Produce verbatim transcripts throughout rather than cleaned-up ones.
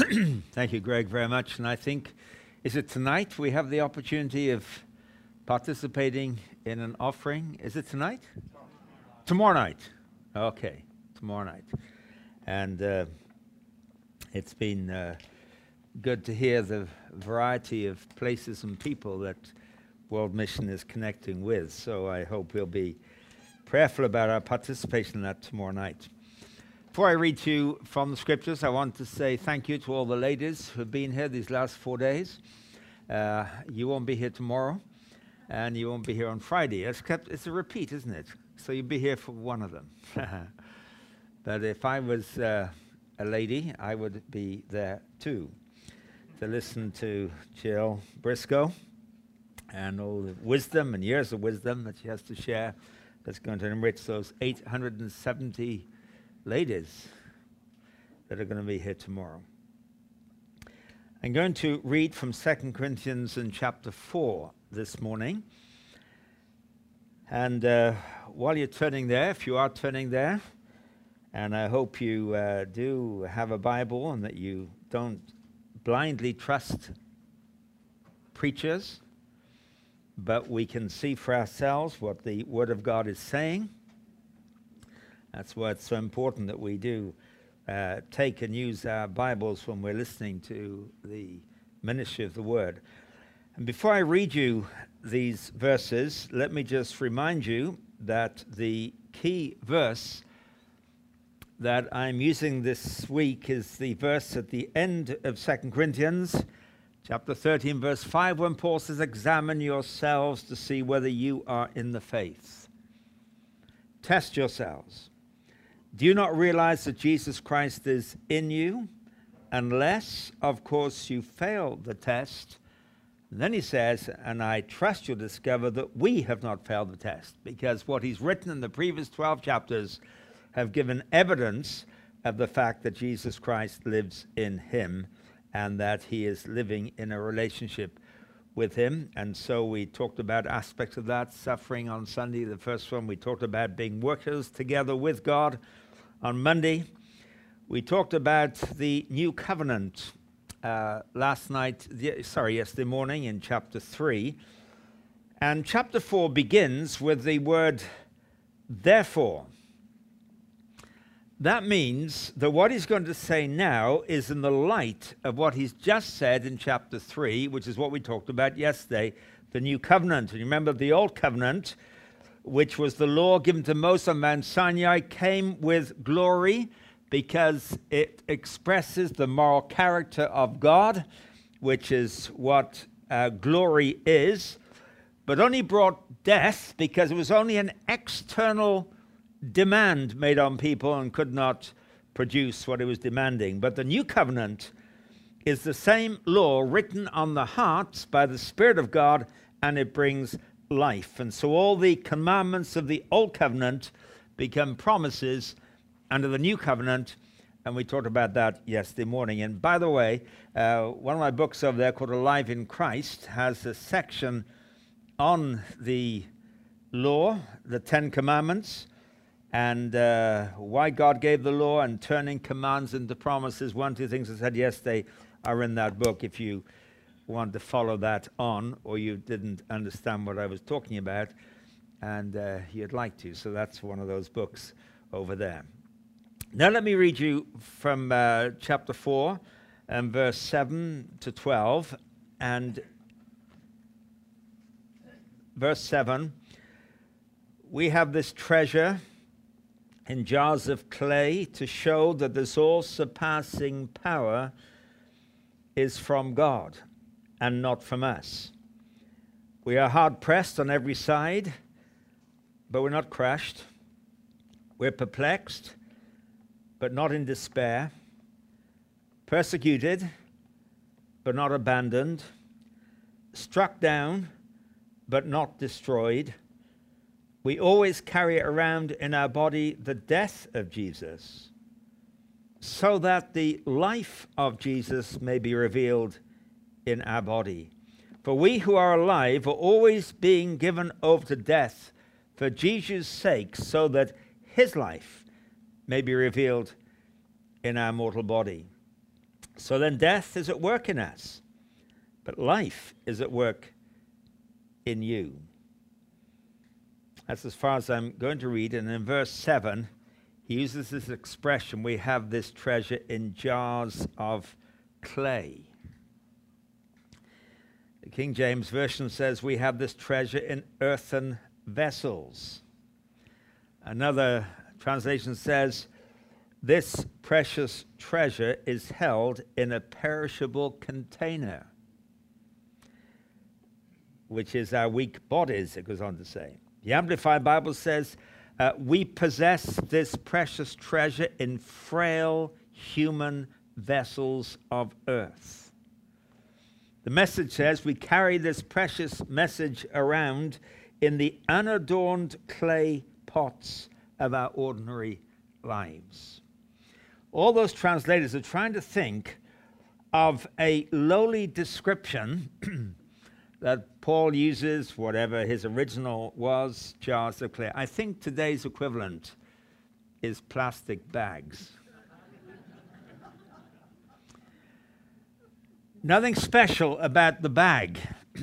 Thank you, Greg, very much. And I think, is it tonight we have the opportunity of participating in an offering? Is it tonight? Tomorrow night. Okay, tomorrow night. And uh, it's been uh, good to hear the variety of places and people that World Mission is connecting with. So I hope we'll be prayerful about our participation in that tomorrow night. Before I read to you from the scriptures, I want to say thank you to all the ladies who have been here these last four days. Uh, you won't be here tomorrow, and you won't be here on Friday. It's, kept, it's a repeat, isn't it? So you'll be here for one of them. But if I was uh, a lady, I would be there too, to listen to Jill Briscoe and all the wisdom and years of wisdom that she has to share that's going to enrich those eight hundred seventy ladies that are going to be here tomorrow. I'm going to read from Second Corinthians in chapter four this morning. And uh, while you're turning there, if you are turning there, and I hope you uh, do have a Bible and that you don't blindly trust preachers, but we can see for ourselves what the Word of God is saying. That's why it's so important that we do uh, take and use our Bibles when we're listening to the ministry of the Word. And before I read you these verses, let me just remind you that the key verse that I'm using this week is the verse at the end of Second Corinthians, chapter thirteen, verse five, when Paul says, "Examine yourselves to see whether you are in the faith. Test yourselves. Do you not realize that Jesus Christ is in you? Unless, of course, you fail the test." And then he says, "And I trust you'll discover that we have not failed the test," because what he's written in the previous twelve chapters have given evidence of the fact that Jesus Christ lives in him and that he is living in a relationship with him. And so we talked about aspects of that, suffering on Sunday, the first one. We talked about being workers together with God on Monday. We talked about the new covenant uh, last night, the, sorry, yesterday morning in chapter three. And chapter four begins with the word therefore. That means that what he's going to say now is in the light of what he's just said in chapter three, which is what we talked about yesterday, the new covenant. And you remember the old covenant, which was the law given to Moses on Mount Sinai, came with glory because it expresses the moral character of God, which is what uh, glory is, but only brought death because it was only an external demand made on people and could not produce what it was demanding. But the new covenant is the same law written on the hearts by the Spirit of God, and it brings life. And so all the commandments of the old covenant become promises under the new covenant, and we talked about that yesterday morning. And by the way, uh, one of my books over there called Alive in Christ has a section on the law, the Ten Commandments, and uh, why God gave the law and turning commands into promises. One, two things I said yesterday are in that book if you want to follow that on, or you didn't understand what I was talking about, and uh, you'd like to. So that's one of those books over there. Now let me read you from uh, chapter four and verse seven to twelve. And verse seven, we have this treasure in jars of clay to show that this all-surpassing power is from God and not from us. We are hard-pressed on every side, but we're not crushed. We're perplexed, but not in despair. Persecuted, but not abandoned. Struck down, but not destroyed. We always carry around in our body the death of Jesus, so that the life of Jesus may be revealed in our body. For we who are alive are always being given over to death for Jesus' sake, so that his life may be revealed in our mortal body. So then death is at work in us, but life is at work in you. That's as far as I'm going to read. And in verse seven, he uses this expression, we have this treasure in jars of clay. The King James Version says we have this treasure in earthen vessels. Another translation says this precious treasure is held in a perishable container, which is our weak bodies, it goes on to say. The Amplified Bible says, uh, we possess this precious treasure in frail human vessels of earth. The Message says we carry this precious message around in the unadorned clay pots of our ordinary lives. All those translators are trying to think of a lowly description that Paul uses, whatever his original was, jars of clay. I think today's equivalent is plastic bags. Nothing special about the bag.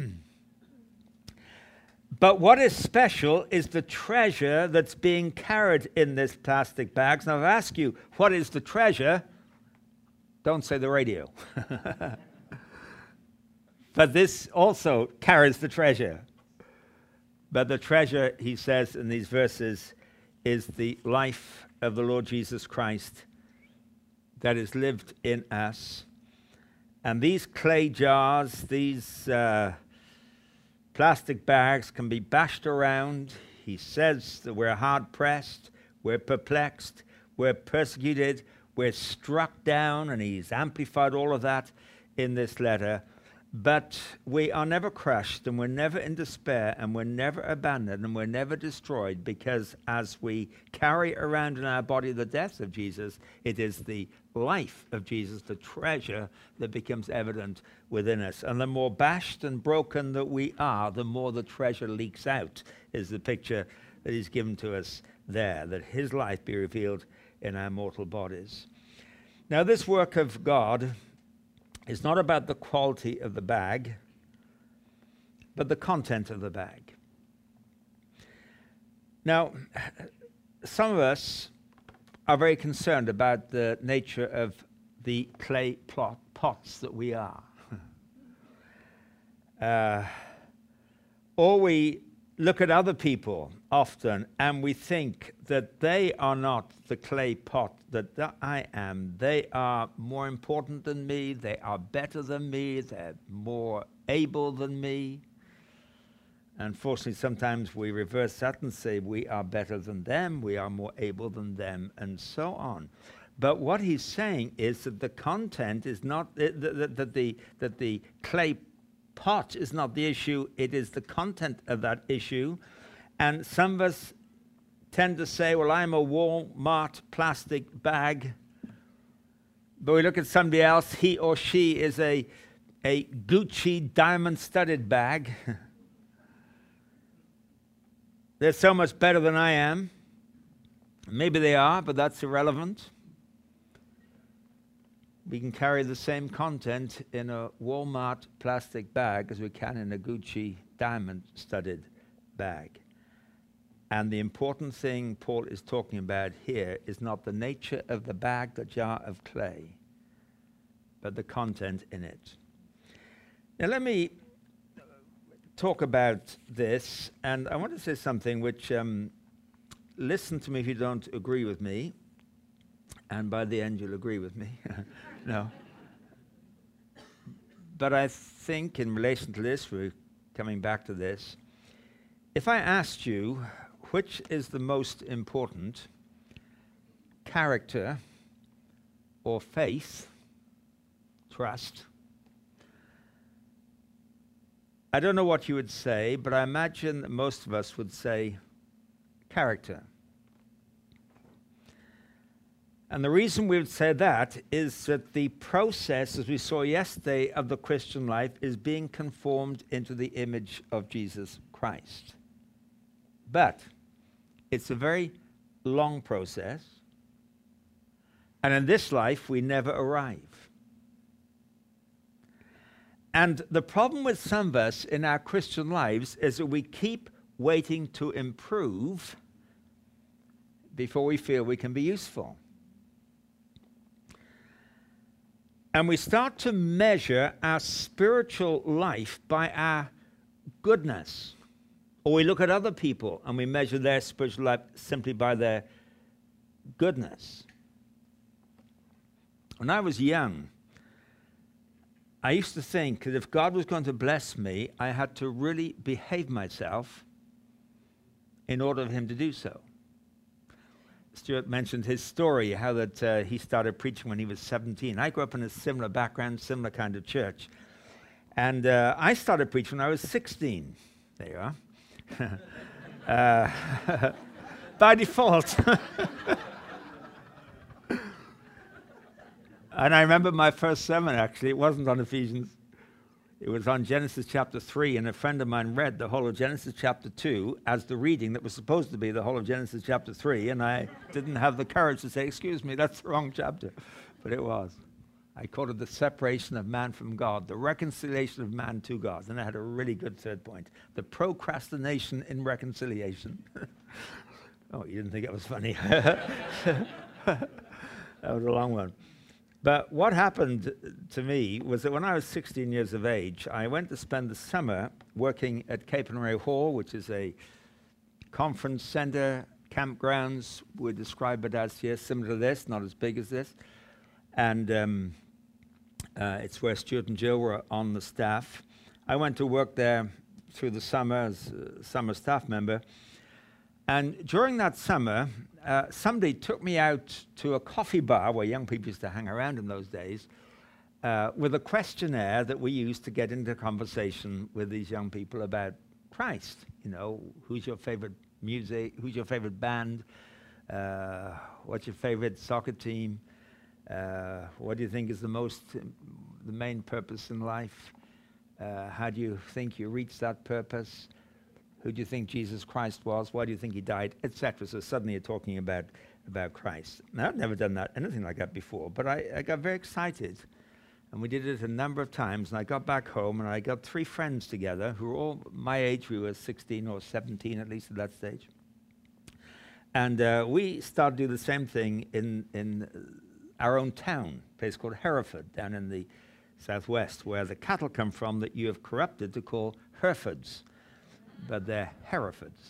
But what is special is the treasure that's being carried in this plastic bags. Now, if I ask you, what is the treasure? Don't say the radio. But this also carries the treasure. But the treasure, he says in these verses, is the life of the Lord Jesus Christ that is lived in us. And these clay jars, these uh, plastic bags can be bashed around. He says that we're hard-pressed, we're perplexed, we're persecuted, we're struck down, and he's amplified all of that in this letter. But we are never crushed, and we're never in despair, and we're never abandoned, and we're never destroyed, because as we carry around in our body the death of Jesus, it is the life of Jesus, the treasure that becomes evident within us. And the more bashed and broken that we are, the more the treasure leaks out, is the picture that he's given to us there, that his life be revealed in our mortal bodies. Now, this work of God is not about the quality of the bag, but the content of the bag. Now, some of us are very concerned about the nature of the clay plot pots that we are. uh, or we look at other people often and we think that they are not the clay pot that, that I am. They are more important than me. They are better than me. They're more able than me. Unfortunately, sometimes we reverse that and say we are better than them, we are more able than them, and so on. But what he's saying is that the content is not, that the, that the, that the clay pot is not the issue, it is the content of that issue. And some of us tend to say, well, I'm a Walmart plastic bag. But we look at somebody else, he or she is a, a Gucci diamond-studded bag. They're so much better than I am. Maybe they are, but that's irrelevant. We can carry the same content in a Walmart plastic bag as we can in a Gucci diamond-studded bag. And the important thing Paul is talking about here is not the nature of the bag, the jar of clay, but the content in it. Now let me talk about this, and I want to say something which, um, listen to me if you don't agree with me, and by the end you'll agree with me. No. But I think in relation to this, we're coming back to this, if I asked you which is the most important, character or faith, trust, I don't know what you would say, but I imagine that most of us would say character. And the reason we would say that is that the process, as we saw yesterday, of the Christian life is being conformed into the image of Jesus Christ. But it's a very long process, and in this life we never arrive. And the problem with some of us in our Christian lives is that we keep waiting to improve before we feel we can be useful. And we start to measure our spiritual life by our goodness. Or we look at other people and we measure their spiritual life simply by their goodness. When I was young, I used to think that if God was going to bless me, I had to really behave myself in order for him to do so. Stuart mentioned his story, how that uh, he started preaching when he was seventeen. I grew up in a similar background, similar kind of church. And uh, I started preaching when I was sixteen. There you are. uh, by default. And I remember my first sermon, actually. It wasn't on Ephesians. It was on Genesis chapter three, and a friend of mine read the whole of Genesis chapter two as the reading that was supposed to be the whole of Genesis chapter three, and I didn't have the courage to say, excuse me, that's the wrong chapter. But it was. I called it the separation of man from God, the reconciliation of man to God. And I had a really good third point, the procrastination in reconciliation. Oh, you didn't think it was funny. That was a long one. But what happened to me was that when I was sixteen years of age, I went to spend the summer working at Capernwray Hall, which is a conference center, campgrounds, we describe it as here, similar to this, not as big as this. And um, uh, it's where Stuart and Jill were on the staff. I went to work there through the summer as a summer staff member. And during that summer, uh, somebody took me out to a coffee bar where young people used to hang around in those days uh, with a questionnaire that we used to get into conversation with these young people about Christ. You know, who's your favorite music? Who's your favorite band? Uh, what's your favorite soccer team? Uh, what do you think is the most, um, the main purpose in life? Uh, how do you think you reach that purpose? Who do you think Jesus Christ was? Why do you think he died? Etc. So suddenly you're talking about, about Christ. Now, I've never done that, anything like that before, but I, I got very excited. And we did it a number of times, and I got back home, and I got three friends together who were all my age. We were sixteen or seventeen, at least at that stage. And uh, we started to do the same thing in, in our own town, a place called Hereford, down in the southwest, where the cattle come from that you have corrupted to call Herefords. But they're Herefords.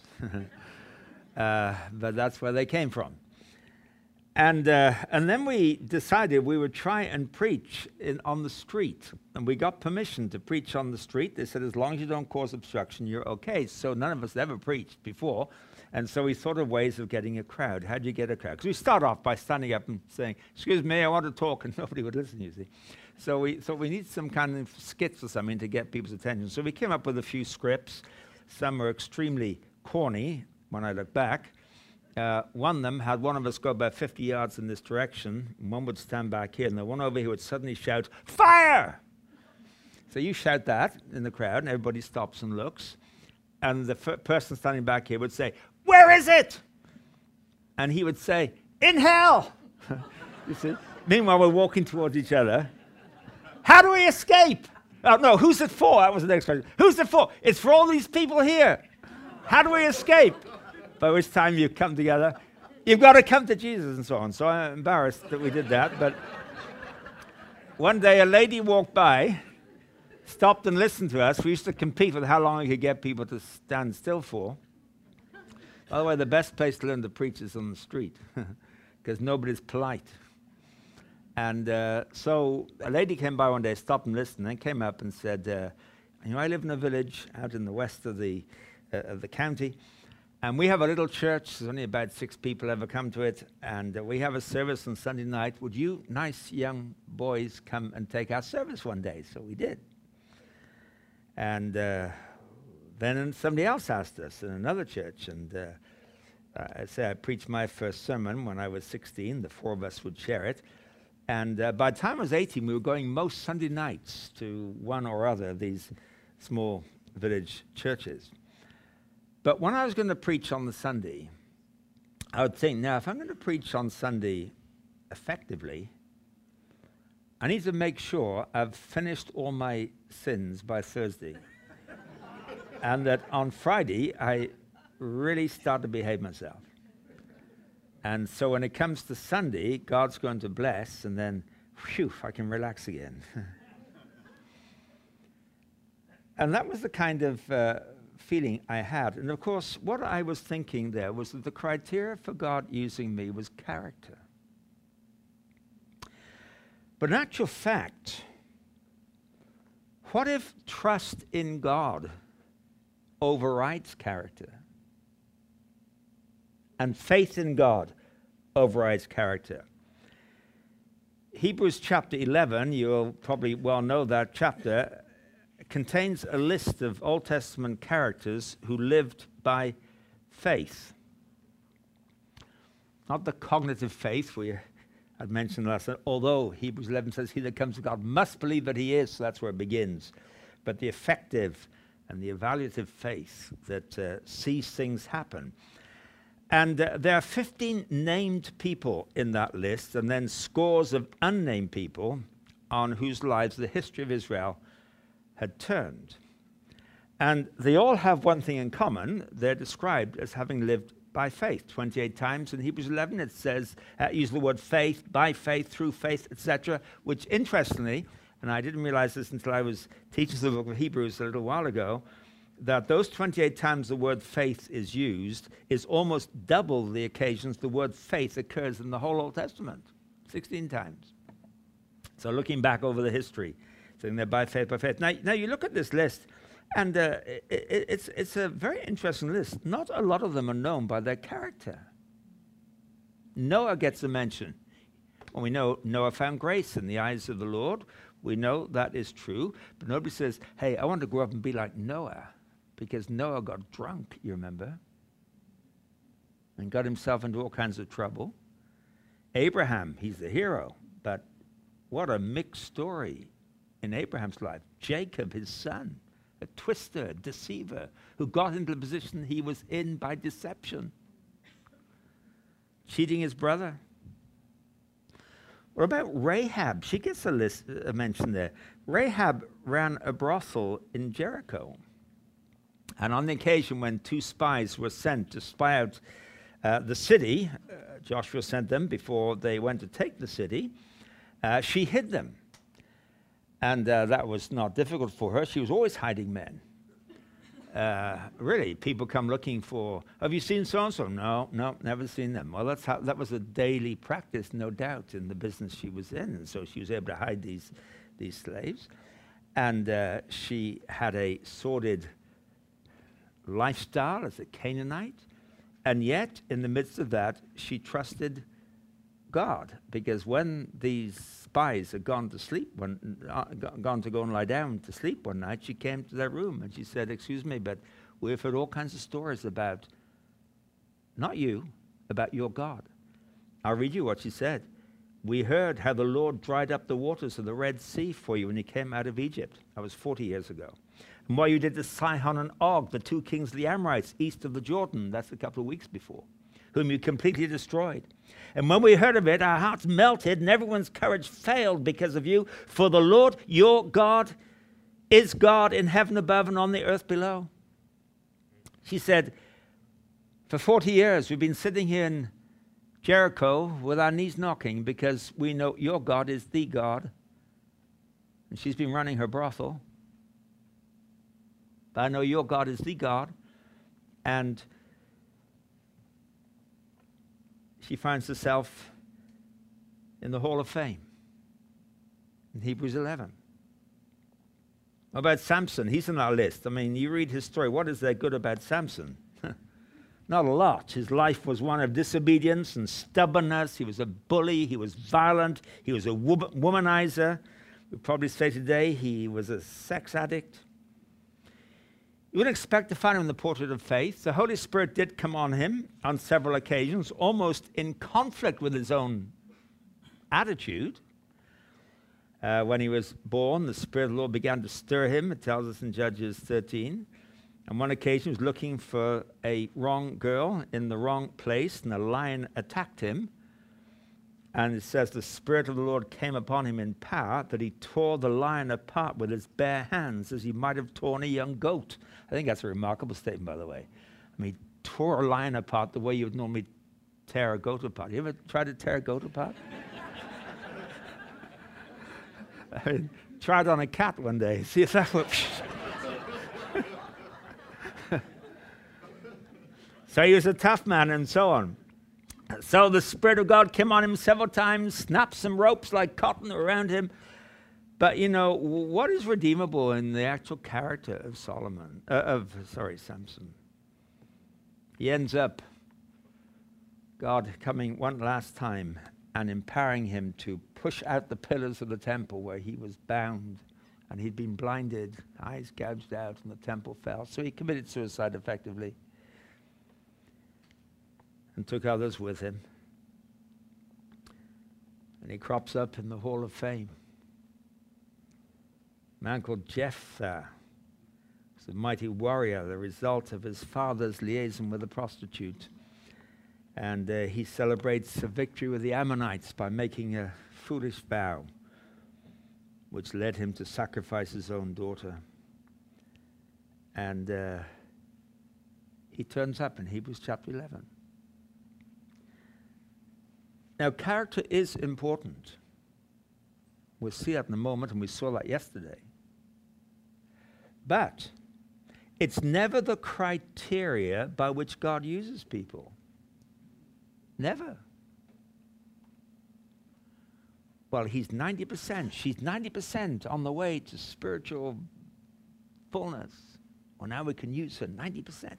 uh, but that's where they came from. And uh, and then we decided we would try and preach in, on the street. And we got permission to preach on the street. They said, as long as you don't cause obstruction, you're okay. So none of us ever preached before. And so we thought of ways of getting a crowd. How do you get a crowd? Because we start off by standing up and saying, excuse me, I want to talk, and nobody would listen, you see. So we thought we need some kind of skits or something to get people's attention. So we came up with a few scripts. Some were extremely corny when I look back. Uh, one of them had one of us go about fifty yards in this direction, and one would stand back here, and the one over here would suddenly shout, fire! So you shout that in the crowd, and everybody stops and looks. And the f person standing back here would say, where is it? And he would say, in hell! You see? Meanwhile, we're walking towards each other. How do we escape? Oh, no, who's it for? That was the next question. Who's it for? It's for all these people here. How do we escape? By which time you come together. You've got to come to Jesus and so on. So I'm embarrassed that we did that. But one day a lady walked by, stopped and listened to us. We used to compete with how long we could get people to stand still for. By the way, the best place to learn to preach is on the street because nobody's polite. And uh, so a lady came by one day, stopped and listened, and came up and said, uh, you know, I live in a village out in the west of the, uh, of the county, and we have a little church. There's only about six people ever come to it, and uh, we have a service on Sunday night. Would you nice young boys come and take our service one day? So we did. And uh, then somebody else asked us in another church, and uh, I say I preached my first sermon when I was sixteen. The four of us would share it. And uh, by the time I was eighteen, we were going most Sunday nights to one or other of these small village churches. But when I was going to preach on the Sunday, I would think, now, if I'm going to preach on Sunday effectively, I need to make sure I've finished all my sins by Thursday. And that on Friday, I really start to behave myself. And so when it comes to Sunday, God's going to bless, and then, phew, I can relax again. And that was the kind of uh, feeling I had. And of course, what I was thinking there was that the criteria for God using me was character. But in actual fact, what if trust in God overrides character? And faith in God overrides character. Hebrews chapter eleven, you'll probably well know that chapter, contains a list of Old Testament characters who lived by faith. Not the cognitive faith we had mentioned last night, although Hebrews eleven says, he that comes to God must believe that he is, so that's where it begins. But the effective and the evaluative faith that uh, sees things happen. And uh, there are fifteen named people in that list, and then scores of unnamed people on whose lives the history of Israel had turned. And they all have one thing in common. They're described as having lived by faith. twenty-eight times in Hebrews eleven it says, uh, use the word faith, by faith, through faith, et cetera, which interestingly, and I didn't realize this until I was teaching the book of Hebrews a little while ago, that those twenty-eight times the word faith is used is almost double the occasions the word faith occurs in the whole Old Testament, sixteen times. So looking back over the history, saying they're by faith, by faith. Now, now you look at this list, and uh, it, it, it's, it's a very interesting list. Not a lot of them are known by their character. Noah gets a mention. Well, we know Noah found grace in the eyes of the Lord. We know that is true, but nobody says, hey, I want to grow up and be like Noah. Because Noah got drunk, you remember, and got himself into all kinds of trouble. Abraham, he's the hero, but what a mixed story in Abraham's life. Jacob, his son, a twister, a deceiver, who got into the position he was in by deception, cheating his brother. What about Rahab? She gets a, list, a mention there. Rahab ran a brothel in Jericho. And on the occasion when two spies were sent to spy out uh, the city, uh, Joshua sent them before they went to take the city, uh, she hid them. And uh, that was not difficult for her. She was always hiding men. Uh, really, people come looking for, have you seen so-and-so? No, no, never seen them. Well, that's how, that was a daily practice, no doubt, in the business she was in. And so she was able to hide these, these slaves. And uh, she had a sordid lifestyle as a Canaanite, and yet in the midst of that she trusted God, because when these spies had gone to sleep, when uh, gone to go and lie down to sleep one night, she came to their room and she said, excuse me, but we've heard all kinds of stories about, not you, about your God. I'll read you what she said. We heard how the Lord dried up the waters of the Red Sea for you when you came out of Egypt. That was forty years ago. And what you did to Sihon and Og, the two kings of the Amorites, east of the Jordan, that's a couple of weeks before, whom you completely destroyed. And when we heard of it, our hearts melted and everyone's courage failed because of you. For the Lord, your God, is God in heaven above and on the earth below. She said, for forty years we've been sitting here in Jericho with our knees knocking because we know your God is the God. And she's been running her brothel. But I know your God is the God. And she finds herself in the Hall of Fame in Hebrews eleven. What about Samson? He's on our list. I mean, you read his story. What is there good about Samson? Not a lot. His life was one of disobedience and stubbornness. He was a bully. He was violent. He was a womanizer. We'd probably say today he was a sex addict. You wouldn't expect to find him in the portrait of faith. The Holy Spirit did come on him on several occasions, almost in conflict with his own attitude. Uh, when he was born, the Spirit of the Lord began to stir him, it tells us in Judges thirteen. On one occasion, he was looking for a wrong girl in the wrong place, and a lion attacked him. And it says the Spirit of the Lord came upon him in power, that he tore the lion apart with his bare hands as he might have torn a young goat. I think that's a remarkable statement, by the way. I mean, he tore a lion apart the way you would normally tear a goat apart. You ever tried to tear a goat apart? I mean, tried on a cat one day. See if that works. So he was a tough man and so on. So the Spirit of God came on him several times, snapped some ropes like cotton around him. But, you know, what is redeemable in the actual character of Solomon, uh, of, sorry, Samson? He ends up, God coming one last time and empowering him to push out the pillars of the temple where he was bound and he'd been blinded, eyes gouged out, and the temple fell. So he committed suicide effectively and took others with him. And he crops up in the Hall of Fame. A man called Jephthah was a mighty warrior, the result of his father's liaison with a prostitute. And uh, he celebrates a victory with the Ammonites by making a foolish vow, which led him to sacrifice his own daughter. And uh, he turns up in Hebrews chapter eleven. Now, character is important. We'll see that in a moment, and we saw that yesterday. But it's never the criteria by which God uses people. Never. Well, he's ninety percent. She's ninety percent on the way to spiritual fullness. Well, now we can use her ninety percent.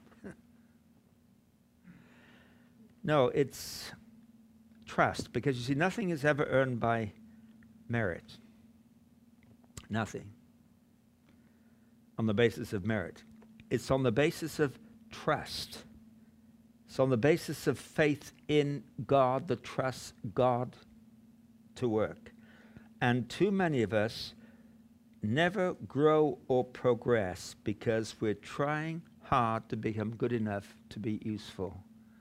No, it's trust, because you see, nothing is ever earned by merit. Nothing. On the basis of merit. It's on the basis of trust. It's on the basis of faith in God that trusts God to work. And too many of us never grow or progress because we're trying hard to become good enough to be useful.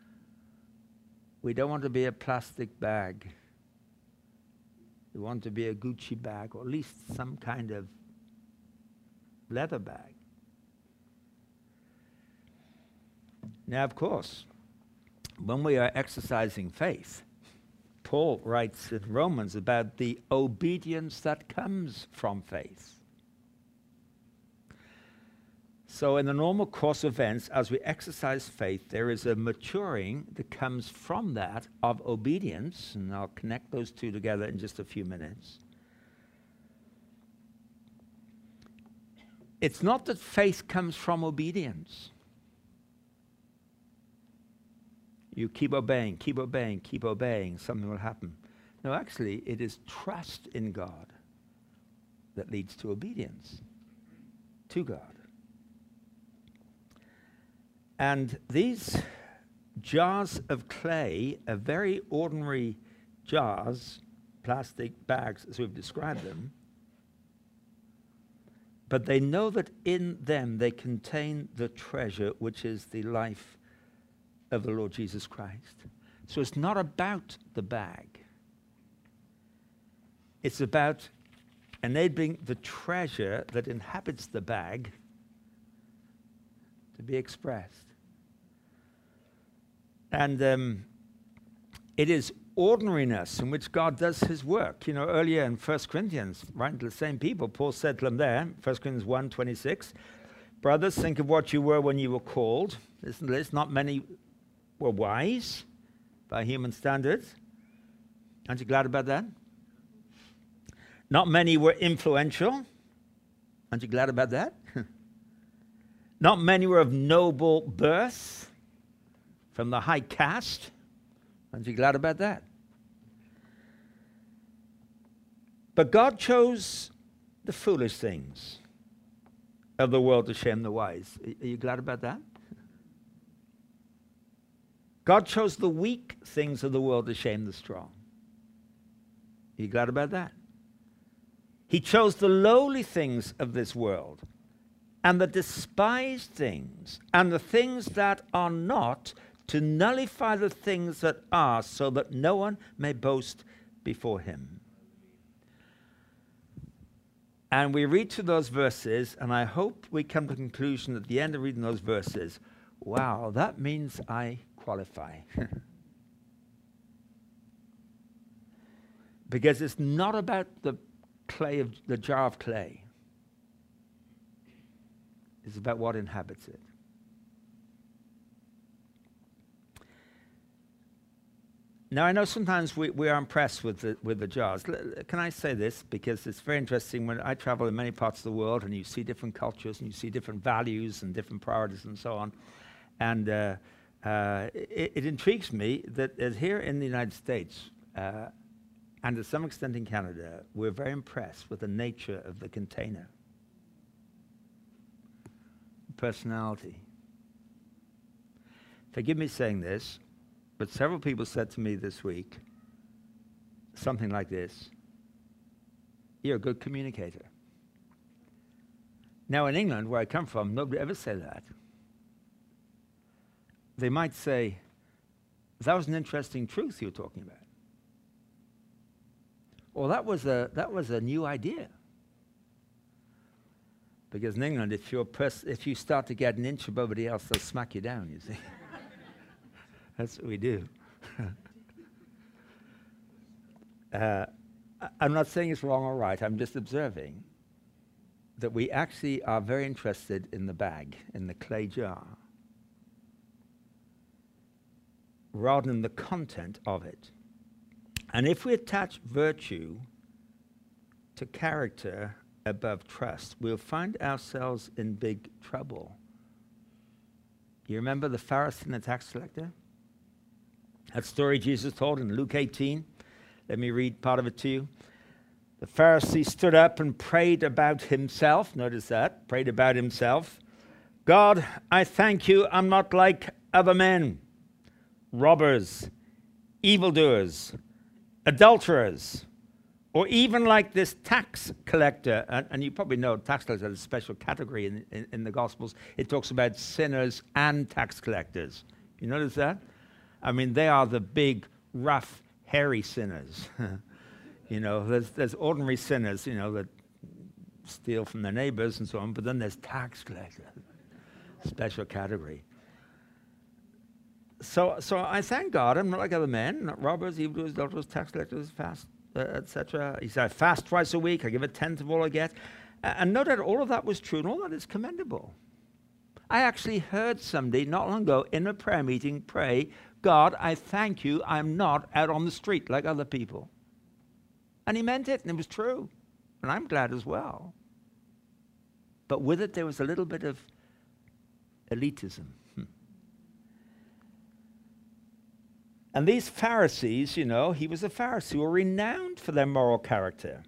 We don't want to be a plastic bag. We want to be a Gucci bag, or at least some kind of leather bag. Now, of course, when we are exercising faith, Paul writes in Romans about the obedience that comes from faith. So in the normal course of events, as we exercise faith, there is a maturing that comes from that of obedience, and I'll connect those two together in just a few minutes. It's not that faith comes from obedience. You keep obeying, keep obeying, keep obeying, something will happen. No, actually, it is trust in God that leads to obedience to God. And these jars of clay are very ordinary jars, plastic bags as we've described them, but they know that in them they contain the treasure, which is the life of the Lord Jesus Christ. So it's not about the bag. It's about enabling the treasure that inhabits the bag to be expressed. And um, it is ordinariness in which God does his work. You know, earlier in First Corinthians, writing to the same people, Paul said to them there, First Corinthians one twenty-six, brothers, think of what you were when you were called. Listen to this, not many were wise by human standards. Aren't you glad about that? Not many were influential. Aren't you glad about that? Not many were of noble birth, from the high caste. Aren't you glad about that? But God chose the foolish things of the world to shame the wise. Are you glad about that? God chose the weak things of the world to shame the strong. Are you glad about that? He chose the lowly things of this world and the despised things and the things that are not, to nullify the things that are, so that no one may boast before him. And we read through those verses, and I hope we come to the conclusion at the end of reading those verses, wow, that means I qualify. Because it's not about the clay of the jar of clay. It's about what inhabits it. Now, I know sometimes we, we are impressed with the, with the jars. L- can I say this? Because it's very interesting when I travel in many parts of the world and you see different cultures and you see different values and different priorities and so on. And uh, uh, it, it intrigues me that uh, here in the United States, uh, and to some extent in Canada, we're very impressed with the nature of the container. Personality. Forgive me saying this, but several people said to me this week something like this: you're a good communicator. Now in England, where I come from, nobody ever said that. They might say, that was an interesting truth you were talking about. Or that was a, that was a new idea. Because in England, if, you're pers- if you start to get an inch above everybody else, they'll smack you down, you see. That's what we do. uh, I'm not saying it's wrong or right. I'm just observing that we actually are very interested in the bag, in the clay jar, rather than the content of it. And if we attach virtue to character above trust, we'll find ourselves in big trouble. You remember the Pharisee and the tax collector? That story Jesus told in Luke eighteen. Let me read part of it to you. The Pharisee stood up and prayed about himself. Notice that, prayed about himself. God, I thank you, I'm not like other men, robbers, evildoers, adulterers, or even like this tax collector. And, and you probably know tax collectors is a special category in, in, in the Gospels. It talks about sinners and tax collectors. You notice that? I mean, they are the big, rough, hairy sinners. You know, there's, there's ordinary sinners, you know, that steal from their neighbors and so on, but then there's tax collectors, special category. So, so I thank God I'm not like other men, not robbers, evildoers, adulterers, tax collectors, fast, uh, et cetera. He said, I fast twice a week, I give a tenth of all I get. Uh, and note that all of that was true, and all that is commendable. I actually heard somebody not long ago in a prayer meeting pray, God, I thank you, I'm not out on the street like other people. And he meant it, and it was true. And I'm glad as well. But with it, there was a little bit of elitism. Hmm. And these Pharisees, you know, he was a Pharisee, were renowned for their moral character.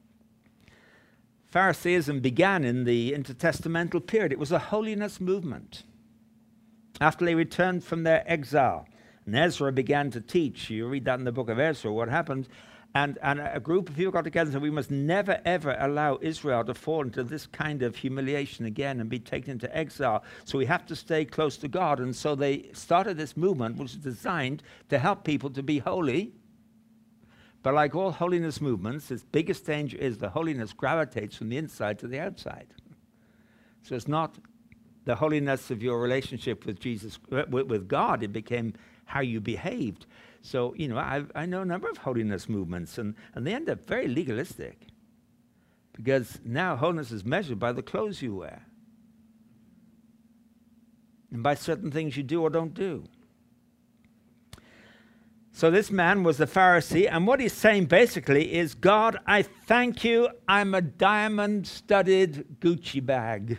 Pharisaism began in the intertestamental period. It was a holiness movement. After they returned from their exile, and Ezra began to teach. You read that in the book of Ezra, what happened. And, and a group of people got together and said, we must never, ever allow Israel to fall into this kind of humiliation again and be taken into exile. So we have to stay close to God. And so they started this movement, which is designed to help people to be holy. But like all holiness movements, its biggest danger is the holiness gravitates from the inside to the outside. So it's not the holiness of your relationship with Jesus, with, with God. It became how you behaved. So, you know, I, I know a number of holiness movements, and, and they end up very legalistic. Because now holiness is measured by the clothes you wear. And by certain things you do or don't do. So this man was a Pharisee, and what he's saying basically is, God, I thank you, I'm a diamond-studded Gucci bag.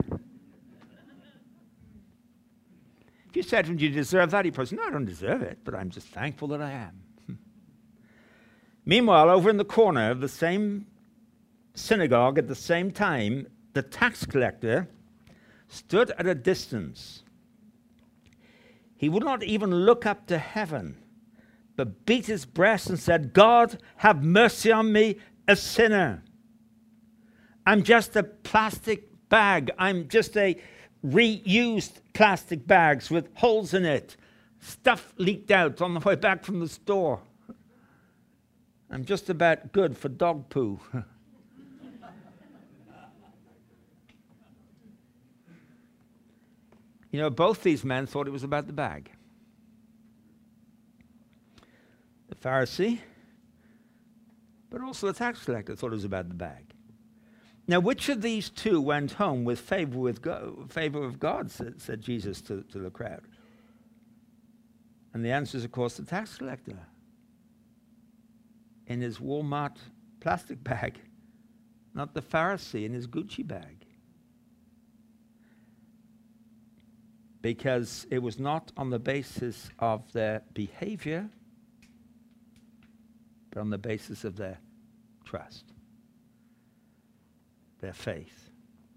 If you said to him, do you deserve that? He probably said, no, I don't deserve it, but I'm just thankful that I am. Meanwhile, over in the corner of the same synagogue at the same time, the tax collector stood at a distance. He would not even look up to heaven, but beat his breast and said, God, have mercy on me, a sinner. I'm just a plastic bag. I'm just a reused plastic bags with holes in it. Stuff leaked out on the way back from the store. I'm just about good for dog poo. You know, both these men thought it was about the bag. The Pharisee, but also the tax collector, thought it was about the bag. Now, which of these two went home with favor with God, favor of God, said, said Jesus to, to the crowd? And the answer is, of course, the tax collector in his Walmart plastic bag, not the Pharisee in his Gucci bag. Because it was not on the basis of their behavior, but on the basis of their trust, their faith.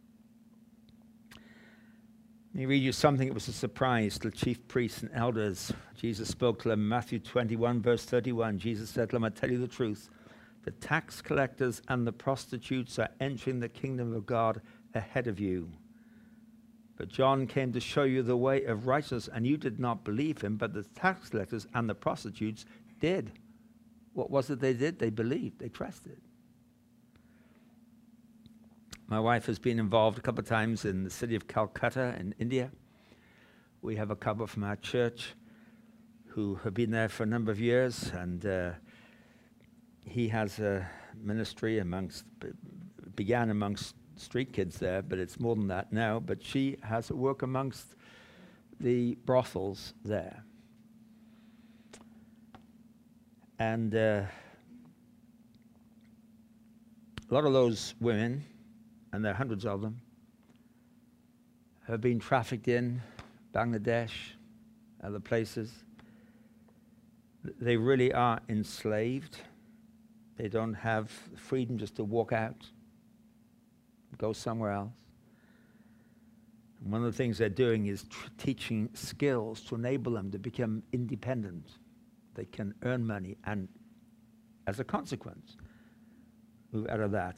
Let me read you something that was a surprise to the chief priests and elders. Jesus spoke to them in Matthew twenty-one, verse thirty-one. Jesus said to them, I tell you the truth, the tax collectors and the prostitutes are entering the kingdom of God ahead of you. But John came to show you the way of righteousness, and you did not believe him, but the tax collectors and the prostitutes did. What was it they did? They believed. They trusted. My wife has been involved a couple of times in the city of Calcutta in India. We have a couple from our church who have been there for a number of years, and uh, he has a ministry amongst, began amongst street kids there, but it's more than that now. But she has a work amongst the brothels there. And uh, a lot of those women, and there are hundreds of them, have been trafficked in Bangladesh, other places. They really are enslaved. They don't have freedom just to walk out, go somewhere else. And one of the things they're doing is tr- teaching skills to enable them to become independent. They can earn money and, as a consequence, move out of that.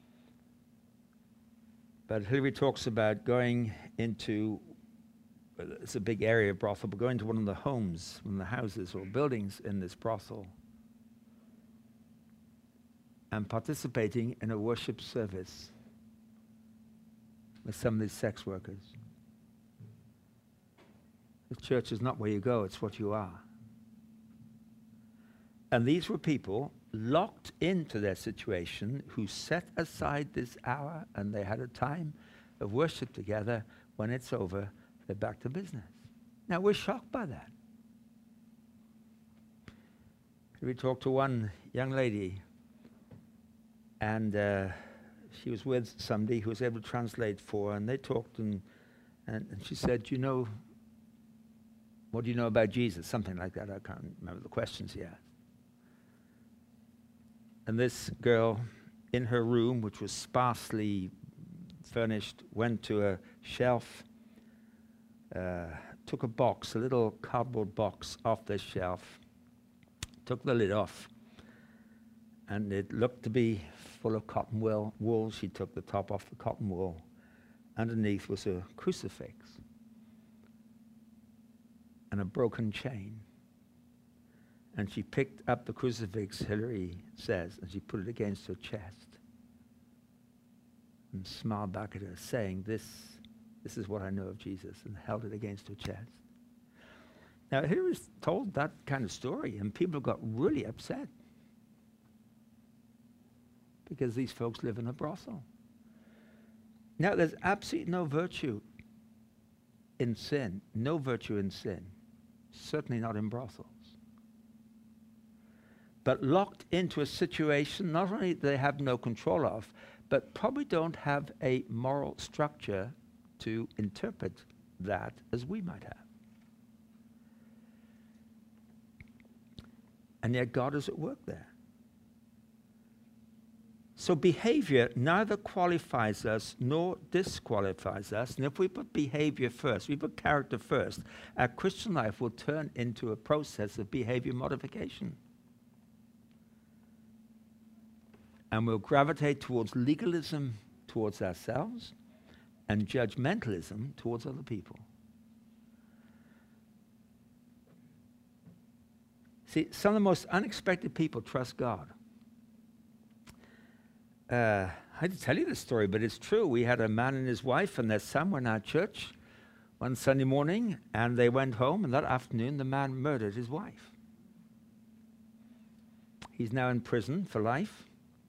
But Hillary talks about going into, it's a big area of brothel, but going to one of the homes, one of the houses or buildings in this brothel and participating in a worship service with some of these sex workers. The church is not where you go, it's what you are. And these were people locked into their situation who set aside this hour and they had a time of worship together. When it's over, they're back to business. Now, we're shocked by that. We talked to one young lady, and uh, she was with somebody who was able to translate for her, and they talked, and, and, and she said, you know, what do you know about Jesus? Something like that. I can't remember the questions yet. And this girl, in her room, which was sparsely furnished, went to a shelf, uh, took a box, a little cardboard box off this shelf, took the lid off, and it looked to be full of cotton wool. wool. She took the top off the cotton wool. Underneath was a crucifix and a broken chain. And she picked up the crucifix, Hillary says, and she put it against her chest and smiled back at her, saying, this, this is what I know of Jesus, and held it against her chest. Now, Hillary's told that kind of story, and people got really upset because these folks live in a brothel. Now, there's absolutely no virtue in sin, no virtue in sin, certainly not in brothels. But locked into a situation not only they have no control of, but probably don't have a moral structure to interpret that as we might have. And yet God is at work there. So behavior neither qualifies us nor disqualifies us. And if we put behavior first, we put character first, our Christian life will turn into a process of behavior modification. And we'll gravitate towards legalism towards ourselves and judgmentalism towards other people. See, some of the most unexpected people trust God. uh, I had to tell you this story, but it's true. We had a man and his wife and their son were in our church one Sunday morning, and they went home, and that afternoon the man murdered his wife. He's now in prison for life.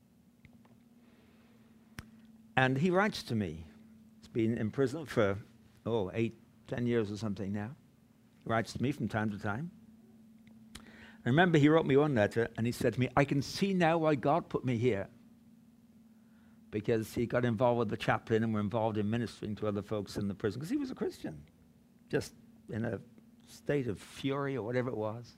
And he writes to me. He's been in prison for, oh, eight, ten years or something now. He writes to me from time to time. I remember he wrote me one letter, and he said to me, I can see now why God put me here. Because he got involved with the chaplain and were involved in ministering to other folks in the prison. Because he was a Christian, just in a state of fury or whatever it was.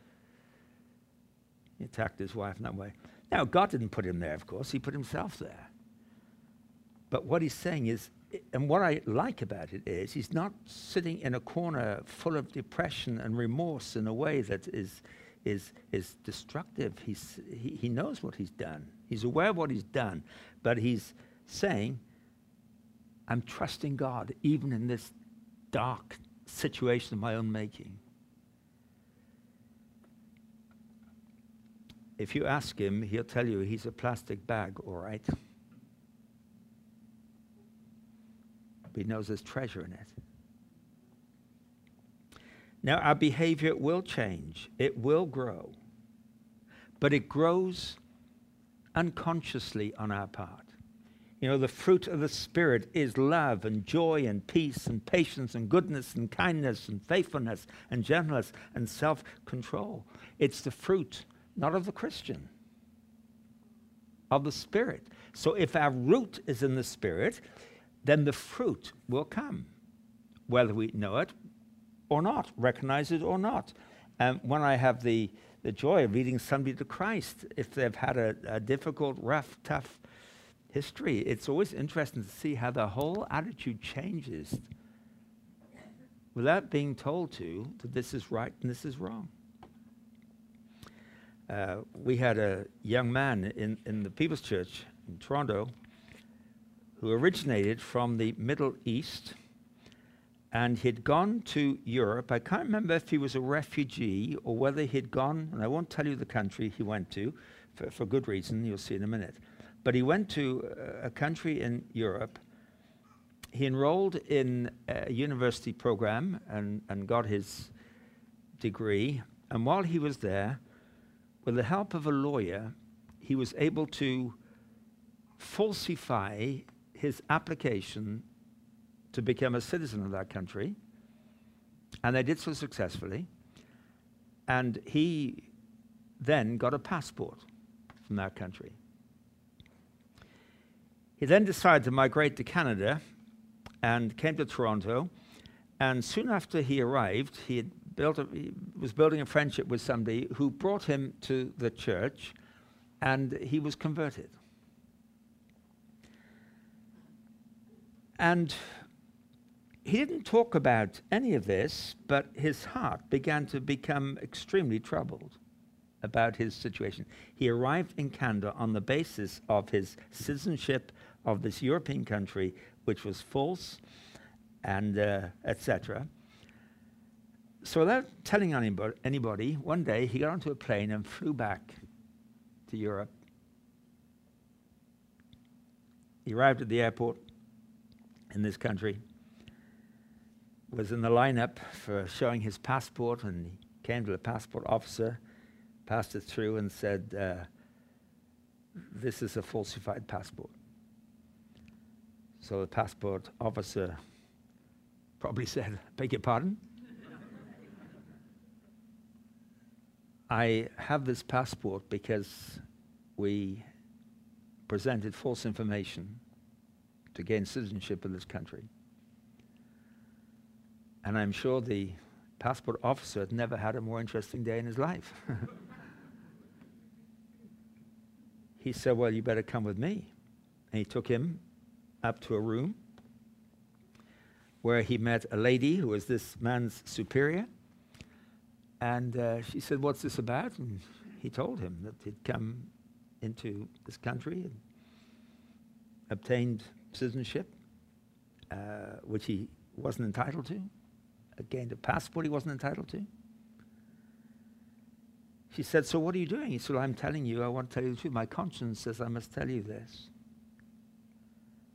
He attacked his wife in that way. Now, God didn't put him there, of course. He put himself there. But what he's saying is, and what I like about it is, he's not sitting in a corner full of depression and remorse in a way that is, is, is destructive. He's, he, he knows what he's done. He's aware of what he's done. But he's saying, I'm trusting God even in this dark situation of my own making. If you ask him, he'll tell you he's a plastic bag, all right? But he knows there's treasure in it. Now, our behavior will change. It will grow. But it grows unconsciously on our part. You know, the fruit of the Spirit is love and joy and peace and patience and goodness and kindness and faithfulness and gentleness and self-control. It's the fruit, not of the Christian, of the Spirit. So if our root is in the Spirit, then the fruit will come, whether we know it or not, recognize it or not. And when I have the, the joy of leading somebody to Christ, if they've had a, a difficult, rough, tough history, it's always interesting to see how the whole attitude changes without being told to that this is right and this is wrong. Uh, we had a young man in, in the People's Church in Toronto who originated from the Middle East, and he'd gone to Europe. I can't remember if he was a refugee or whether he'd gone, and I won't tell you the country he went to, for, for good reason, you'll see in a minute. But he went to a country in Europe. He enrolled in a university program and, and got his degree. And while he was there, with the help of a lawyer, he was able to falsify his application to become a citizen of that country. And they did so successfully. And he then got a passport from that country. He then decided to migrate to Canada and came to Toronto. And soon after he arrived, he, had built a, he was building a friendship with somebody who brought him to the church, and he was converted. And he didn't talk about any of this, but his heart began to become extremely troubled about his situation. He arrived in Canada on the basis of his citizenship of this European country, which was false, and uh, et cetera. So without telling anybody, anybody, one day he got onto a plane and flew back to Europe. He arrived at the airport in this country, was in the lineup for showing his passport, and he came to the passport officer, passed it through and said, uh, this is a falsified passport. So the passport officer probably said, beg your pardon? I have this passport because we presented false information to gain citizenship in this country. And I'm sure the passport officer had never had a more interesting day in his life. He said, well, you better come with me. And he took him up to a room where he met a lady who was this man's superior. And uh, she said, what's this about? And he told him that he'd come into this country and obtained citizenship, uh, which he wasn't entitled to, gained a passport he wasn't entitled to. She said, so what are you doing? He said, well, I'm telling you, I want to tell you the truth. My conscience says I must tell you this.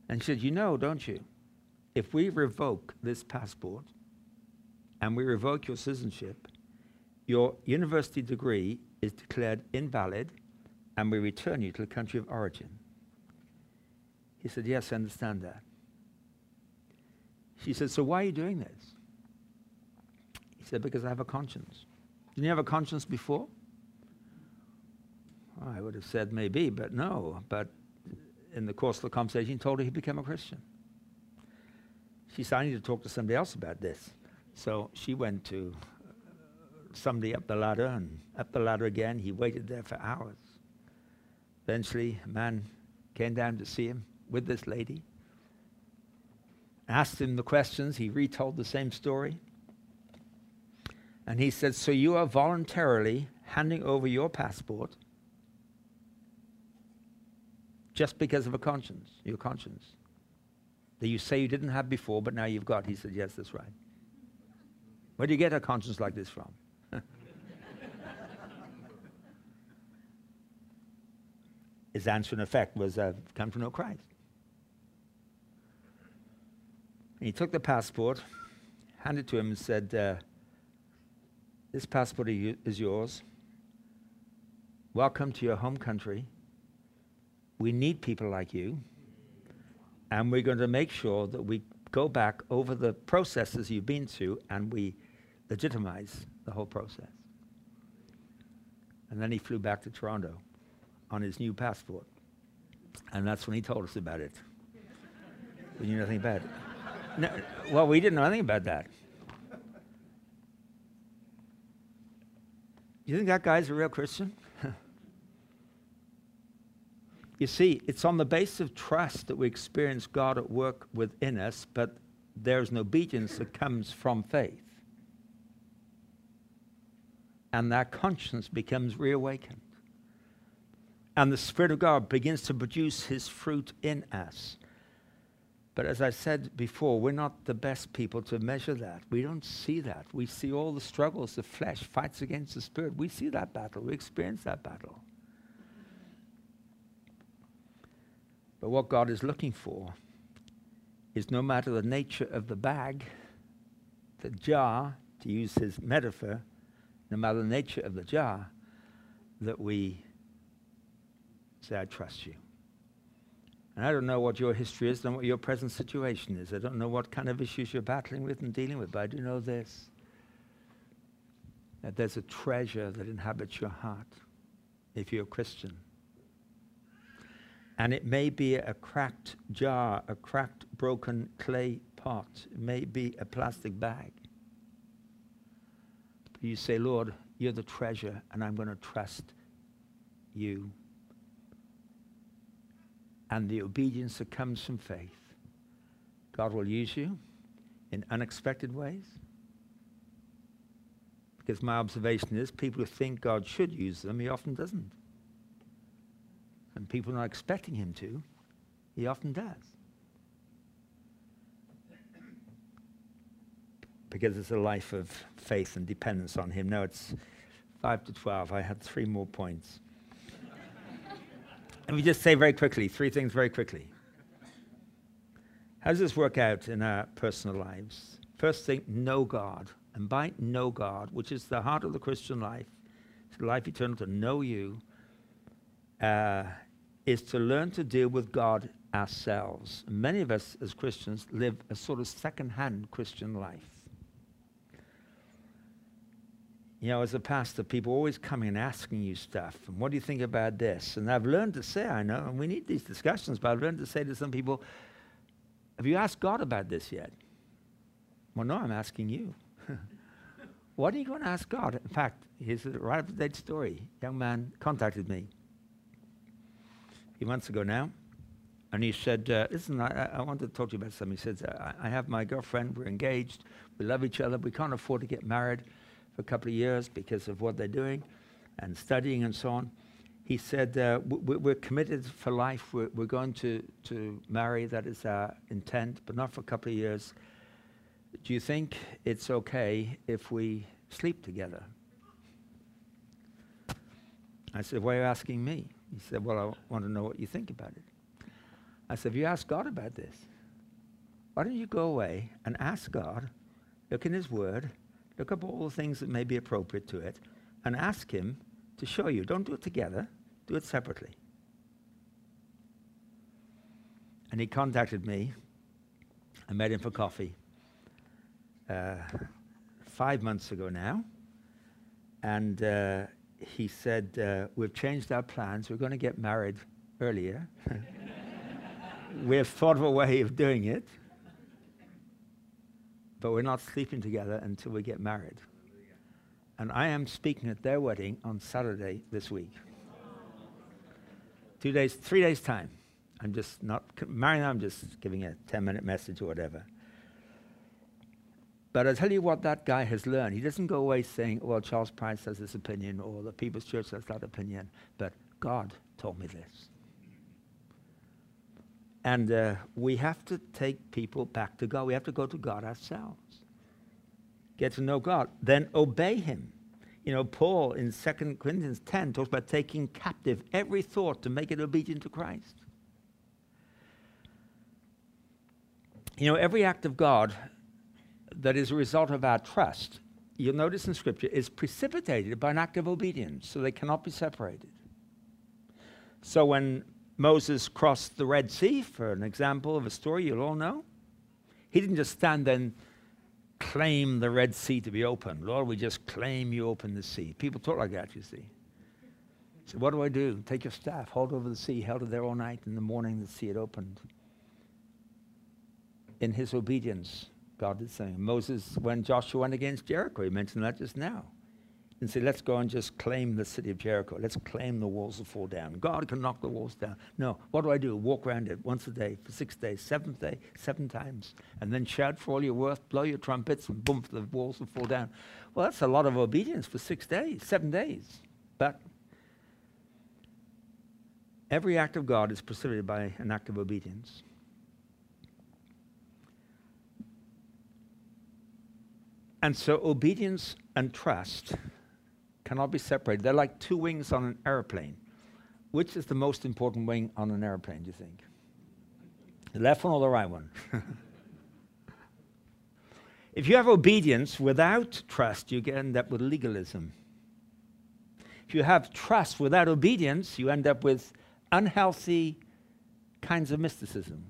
And she said, you know, don't you, if we revoke this passport and we revoke your citizenship, your university degree is declared invalid and we return you to the country of origin. He said, yes, I understand that. She said, so why are you doing this? He said, because I have a conscience. Didn't you have a conscience before? Well, I would have said maybe, but no. But in the course of the conversation, he told her he became a Christian. She said, I need to talk to somebody else about this. So she went to somebody up the ladder and up the ladder again. He waited there for hours. Eventually, a man came down to see him with this lady, asked him the questions. He retold the same story. And he said, so you are voluntarily handing over your passport just because of a conscience, your conscience, that you say you didn't have before, but now you've got. He said, yes, that's right. Where do you get a conscience like this from? His answer, in effect, was, uh, come to know Christ. And he took the passport, handed it to him, and said, uh, this passport is yours. Welcome to your home country. We need people like you. And we're going to make sure that we go back over the processes you've been through and we legitimize the whole process. And then he flew back to Toronto on his new passport. And that's when he told us about it. We knew nothing about it. No, well, we didn't know anything about that. You think that guy's a real Christian? You see, it's on the basis of trust that we experience God at work within us, but there's an obedience that comes from faith. And that conscience becomes reawakened. And the Spirit of God begins to produce his fruit in us. But as I said before, we're not the best people to measure that. We don't see that. We see all the struggles the flesh fights against the Spirit. We see that battle. We experience that battle. But what God is looking for is, no matter the nature of the bag, the jar, to use his metaphor, no matter the nature of the jar, that we say, I trust you. And I don't know what your history is, I don't know what your present situation is. I don't know what kind of issues you're battling with and dealing with, but I do know this, that there's a treasure that inhabits your heart if you're a Christian. And it may be a cracked jar, a cracked, broken clay pot. It may be a plastic bag. But you say, Lord, you're the treasure, and I'm going to trust you. And the obedience that comes from faith, God will use you in unexpected ways. Because my observation is, people who think God should use them, he often doesn't. And people not expecting him to, he often does. Because it's a life of faith and dependence on him. Now it's five to twelve. I had three more points. Let me just say very quickly, three things very quickly. How does this work out in our personal lives? First thing, know God. And by know God, which is the heart of the Christian life, it's life eternal, to know you, uh, is to learn to deal with God ourselves. Many of us as Christians live a sort of second-hand Christian life. You know, as a pastor, people are always coming and asking you stuff. And what do you think about this? And I've learned to say, I know, and we need these discussions, but I've learned to say to some people, have you asked God about this yet? Well, no, I'm asking you. What are you going to ask God? In fact, here's a right up-to-date story. A young man contacted me a few months ago now, and he said, uh, listen, I, I want to talk to you about something. He said, I, I have my girlfriend, we're engaged, we love each other, we can't afford to get married for a couple of years because of what they're doing and studying and so on. He said, uh, we, we're committed for life, we're, we're going to, to marry, that is our intent, but not for a couple of years. Do you think it's okay if we sleep together? I said, why are you asking me? He said, well, I want to know what you think about it. I said, have you asked God about this? Why don't you go away and ask God, look in his word, look up all the things that may be appropriate to it, and ask him to show you. Don't do it together. Do it separately. And he contacted me. I met him for coffee uh, five months ago now. And uh, he said, uh, we've changed our plans. We're going to get married earlier. We've thought of a way of doing it. But we're not sleeping together until we get married. And I am speaking at their wedding on Saturday this week. Two days, three days' time. I'm just not marrying them, I'm just giving a ten-minute message or whatever. But I tell you what that guy has learned. He doesn't go away saying, well, Charles Price has this opinion, or the People's Church has that opinion. But God told me this. And uh, we have to take people back to God. We have to go to God ourselves. Get to know God, then obey him. You know, Paul in Second Corinthians ten talks about taking captive every thought to make it obedient to Christ. You know, every act of God that is a result of our trust, you'll notice in Scripture, is precipitated by an act of obedience, so they cannot be separated. So when Moses crossed the Red Sea, for an example of a story you'll all know, he didn't just stand there and claim the Red Sea to be open. Lord, we just claim you open the sea. People talk like that, you see. So what do I do? Take your staff, hold over the sea, held it there all night. In the morning, the sea had opened. In his obedience, God did something. Moses, when Joshua went against Jericho, he mentioned that just now. And said, let's go and just claim the city of Jericho. Let's claim the walls will fall down. God can knock the walls down. No, what do I do? Walk around it once a day for six days, seventh day, seven times. And then shout for all you're worth, blow your trumpets, and boom, the walls will fall down. Well, that's a lot of obedience for six days, seven days. But every act of God is precipitated by an act of obedience. And so obedience and trust cannot be separated. They're like two wings on an airplane. Which is the most important wing on an airplane, do you think? The left one or the right one? If you have obedience without trust, you end up with legalism. If you have trust without obedience, you end up with unhealthy kinds of mysticism.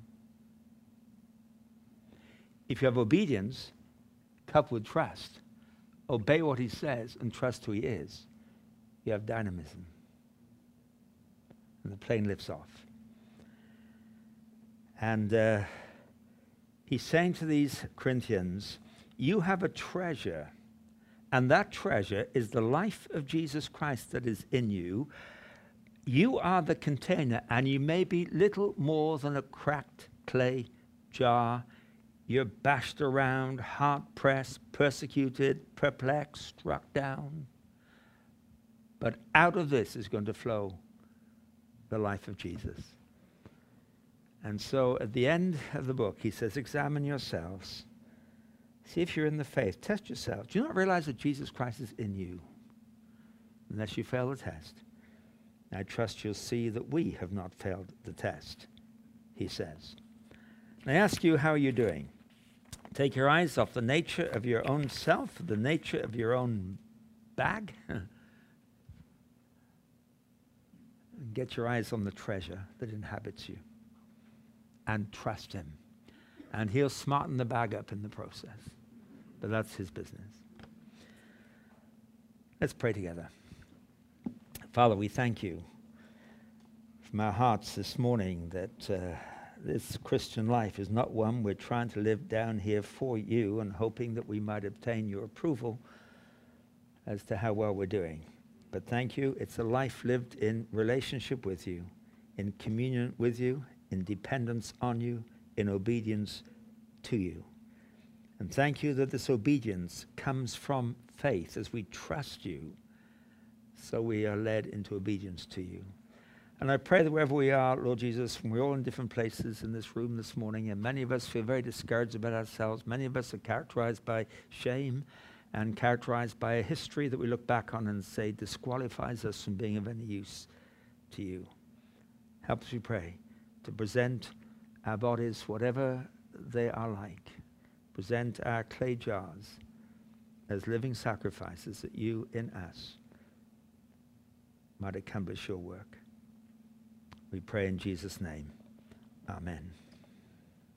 If you have obedience coupled with trust, obey what he says and trust who he is, you have dynamism. And the plane lifts off. And uh, he's saying to these Corinthians, you have a treasure, and that treasure is the life of Jesus Christ that is in you. You are the container, and you may be little more than a cracked clay jar. You're bashed around, hard-pressed, persecuted, perplexed, struck down. But out of this is going to flow the life of Jesus. And so at the end of the book, he says, examine yourselves. See if you're in the faith. Test yourselves. Do you not realize that Jesus Christ is in you? Unless you fail the test. I trust you'll see that we have not failed the test, he says. And I ask you, how are you doing? Take your eyes off the nature of your own self, the nature of your own bag. And get your eyes on the treasure that inhabits you. And trust him. And he'll smarten the bag up in the process. But that's his business. Let's pray together. Father, we thank you from our hearts this morning that uh, this Christian life is not one we're trying to live down here for you and hoping that we might obtain your approval as to how well we're doing. But thank you, it's a life lived in relationship with you, in communion with you, in dependence on you, in obedience to you. And thank you that this obedience comes from faith as we trust you, so we are led into obedience to you. And I pray that wherever we are, Lord Jesus, and we're all in different places in this room this morning, and many of us feel very discouraged about ourselves. Many of us are characterized by shame and characterized by a history that we look back on and say disqualifies us from being of any use to you. Help us, we pray, to present our bodies, whatever they are like, present our clay jars as living sacrifices, that you in us might accomplish your work. We pray in Jesus' name. Amen.